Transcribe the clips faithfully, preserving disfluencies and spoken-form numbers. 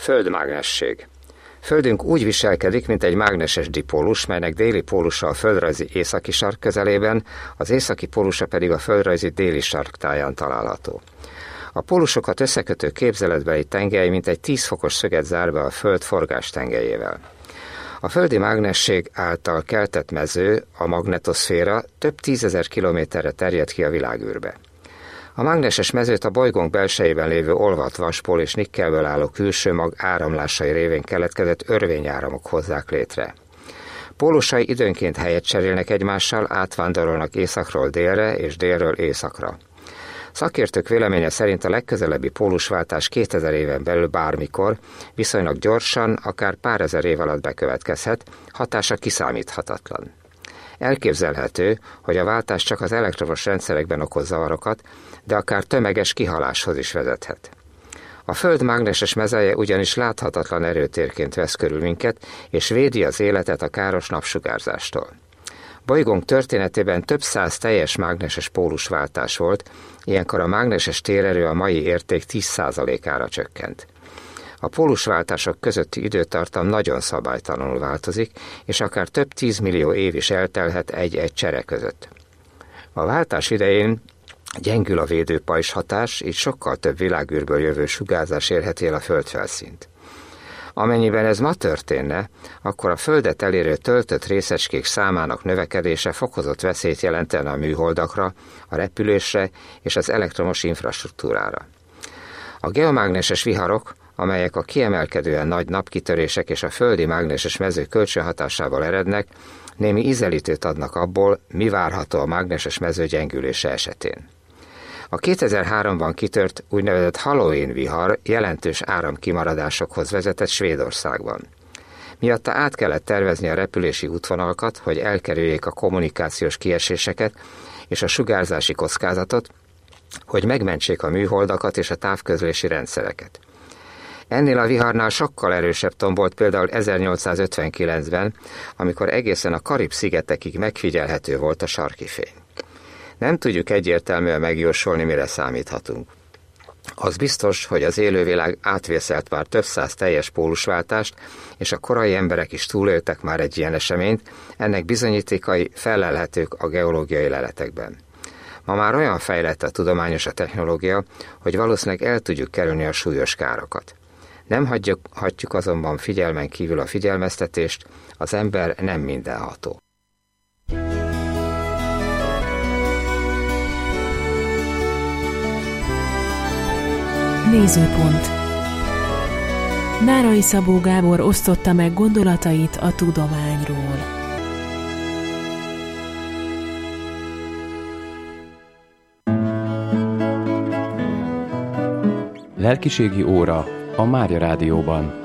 Földmágnesség. Földünk úgy viselkedik, mint egy mágneses dipólus, melynek déli pólusa a földrajzi északi sark közelében, az északi pólusa pedig a földrajzi déli sarktáján található. A pólusokat összekötő képzeletbeli tengely mintegy tíz fokos szöget zár be a Föld forgás tengelyével. A földi mágnesség által keltett mező, a magnetoszféra több tízezer kilométerre terjed ki a világűrbe. A mágneses mezőt a bolygónk belsejében lévő olvadt vaspól és nikkelből álló külső mag áramlásai révén keletkezett örvényáramok hozzák létre. Pólusai időnként helyet cserélnek egymással, átvándorolnak északról délre és délről északra. Szakértők véleménye szerint a legközelebbi pólusváltás kétezer éven belül bármikor, viszonylag gyorsan, akár pár ezer év alatt bekövetkezhet, hatása kiszámíthatatlan. Elképzelhető, hogy a váltás csak az elektromos rendszerekben okoz zavarokat, de akár tömeges kihaláshoz is vezethet. A Föld mágneses mezeje ugyanis láthatatlan erőtérként vesz körül minket, és védi az életet a káros napsugárzástól. Bolygónk történetében több száz teljes mágneses pólusváltás volt, ilyenkor a mágneses térerő a mai érték tíz százalékára csökkent. A pólusváltások közötti időtartam nagyon szabálytalanul változik, és akár több tízmillió év is eltelhet egy-egy csere között. A váltás idején gyengül a védőpajzs hatás, így sokkal több világűrből jövő sugárzás érheti el a földfelszínt. Amennyiben ez ma történne, akkor a Földet elérő töltött részecskék számának növekedése fokozott veszélyt jelentene a műholdakra, a repülésre és az elektromos infrastruktúrára. A geomágneses viharok, amelyek a kiemelkedően nagy napkitörések és a földi mágneses mező kölcsönhatásával erednek, némi ízelítőt adnak abból, mi várható a mágneses mező gyengülése esetén. A kétezer-háromban kitört úgynevezett Halloween vihar jelentős áramkimaradásokhoz vezetett Svédországban. Miatta át kellett tervezni a repülési útvonalakat, hogy elkerüljék a kommunikációs kieséseket és a sugárzási kockázatot, hogy megmentsék a műholdakat és a távközlési rendszereket. Ennél a viharnál sokkal erősebb tombolt például ezernyolcszázötvenkilencben, amikor egészen a Karib-szigetekig megfigyelhető volt a sarki fény. Nem tudjuk egyértelműen megjósolni, mire számíthatunk. Az biztos, hogy az élővilág átvészelt már több száz teljes pólusváltást, és a korai emberek is túléltek már egy ilyen eseményt, ennek bizonyítékai fellelhetők a geológiai leletekben. Ma már olyan fejlett a tudományos a technológia, hogy valószínűleg el tudjuk kerülni a súlyos károkat. Nem hagyjuk, hagyjuk azonban figyelmen kívül a figyelmeztetést, az ember nem mindenható. Nézőpont. Nárai Szabó Gábor osztotta meg gondolatait a tudományról. Lelkiségi óra a Mária Rádióban.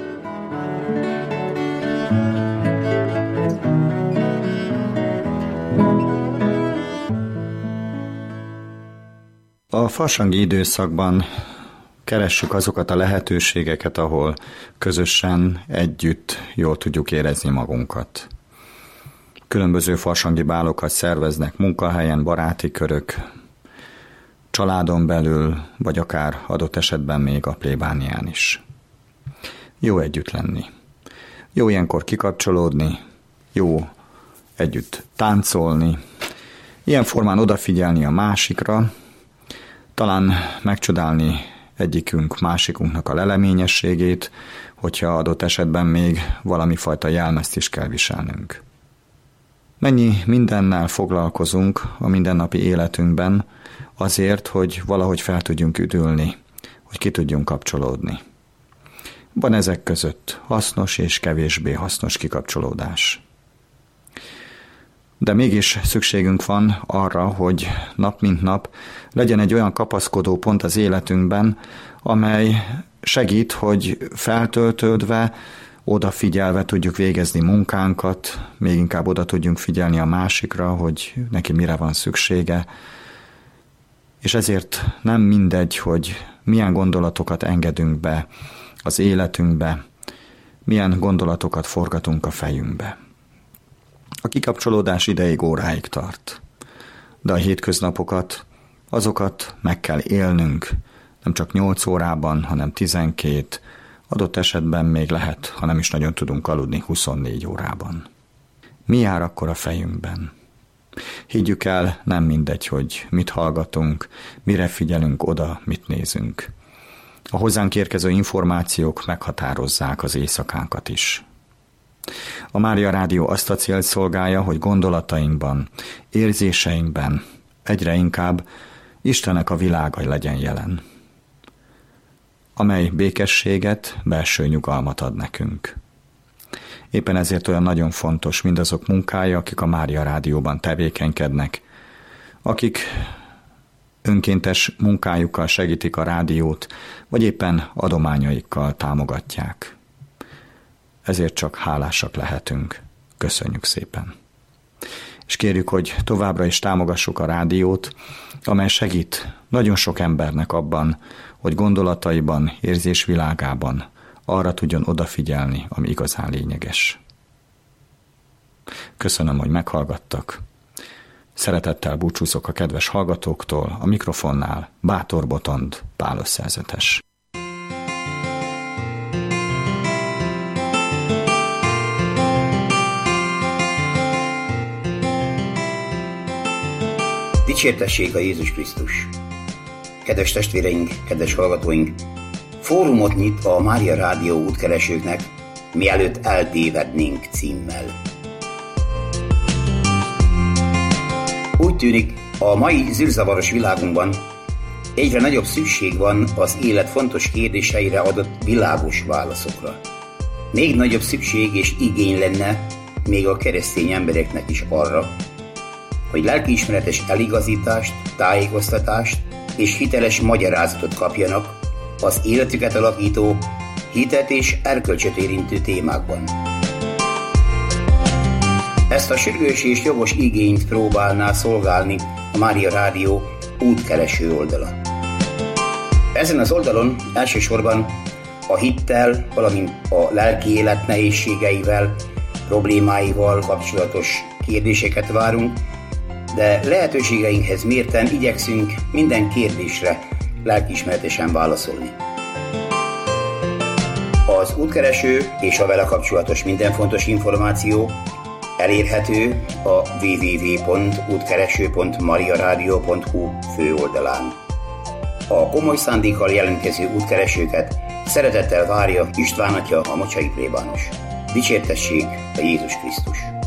A farsangi időszakban keressük azokat a lehetőségeket, ahol közösen, együtt jól tudjuk érezni magunkat. Különböző farsangi bálokat szerveznek munkahelyen, baráti körök, családon belül, vagy akár adott esetben még a plébánián is. Jó együtt lenni. Jó ilyenkor kikapcsolódni, jó együtt táncolni, ilyen formán odafigyelni a másikra, talán megcsodálni egyikünk másikunknak a leleményességét, hogyha adott esetben még valami fajta jelmezt is kell viselnünk. Mennyi mindennel foglalkozunk a mindennapi életünkben azért, hogy valahogy fel tudjunk üdülni, hogy ki tudjunk kapcsolódni. Van ezek között hasznos és kevésbé hasznos kikapcsolódás. De mégis szükségünk van arra, hogy nap mint nap legyen egy olyan kapaszkodó pont az életünkben, amely segít, hogy feltöltődve, odafigyelve tudjuk végezni munkánkat, még inkább oda tudjunk figyelni a másikra, hogy neki mire van szüksége. És ezért nem mindegy, hogy milyen gondolatokat engedünk be az életünkbe, milyen gondolatokat forgatunk a fejünkbe. A kikapcsolódás ideig, óráig tart, de a hétköznapokat, azokat meg kell élnünk, nem csak nyolc órában, hanem tizenkét, Adott esetben még lehet, ha nem is nagyon tudunk aludni huszonnégy órában. Mi jár akkor a fejünkben? Higgyük el, nem mindegy, hogy mit hallgatunk, mire figyelünk oda, mit nézünk. A hozzánk érkező információk meghatározzák az éjszakánkat is. A Mária Rádió azt a célt szolgálja, hogy gondolatainkban, érzéseinkben egyre inkább Istennek a világa legyen jelen, amely békességet, belső nyugalmat ad nekünk. Éppen ezért olyan nagyon fontos mindazok munkája, akik a Mária Rádióban tevékenykednek, akik önkéntes munkájukkal segítik a rádiót, vagy éppen adományaikkal támogatják. Ezért csak hálásak lehetünk. Köszönjük szépen. És kérjük, hogy továbbra is támogassuk a rádiót, amely segít nagyon sok embernek abban, hogy gondolataiban, érzésvilágában arra tudjon odafigyelni, ami igazán lényeges. Köszönöm, hogy meghallgattak. Szeretettel búcsúzok a kedves hallgatóktól, a mikrofonnál Bátor Botond Pál összezetes. Dicsértessék a Jézus Krisztus! Kedves testvéreink, kedves hallgatóink! Fórumot nyit a Mária Rádió útkeresőknek, mielőtt eltévednénk címmel. Úgy tűnik, a mai zűrzavaros világunkban egyre nagyobb szükség van az élet fontos kérdéseire adott világos válaszokra. Még nagyobb szükség és igény lenne még a keresztény embereknek is arra, hogy lelkiismeretes eligazítást, tájékoztatást és hiteles magyarázatot kapjanak az életüket alakító, hitet és erkölcsöt érintő témákban. Ezt a sürgős és jogos igényt próbálná szolgálni a Mária Rádió útkereső oldala. Ezen az oldalon elsősorban a hittel, valamint a lelki élet nehézségeivel, problémáival kapcsolatos kérdéseket várunk, de lehetőségeinkhez mérten igyekszünk minden kérdésre lelkiismeretesen válaszolni. Az útkereső és a vele kapcsolatos minden fontos információ elérhető a double-u double-u double-u pont útkereső pont mariaradio pont hu főoldalán. A komoly szándékkal jelentkező útkeresőket szeretettel várja István atya, a mocsai plébános. Dicsértessék a Jézus Krisztus!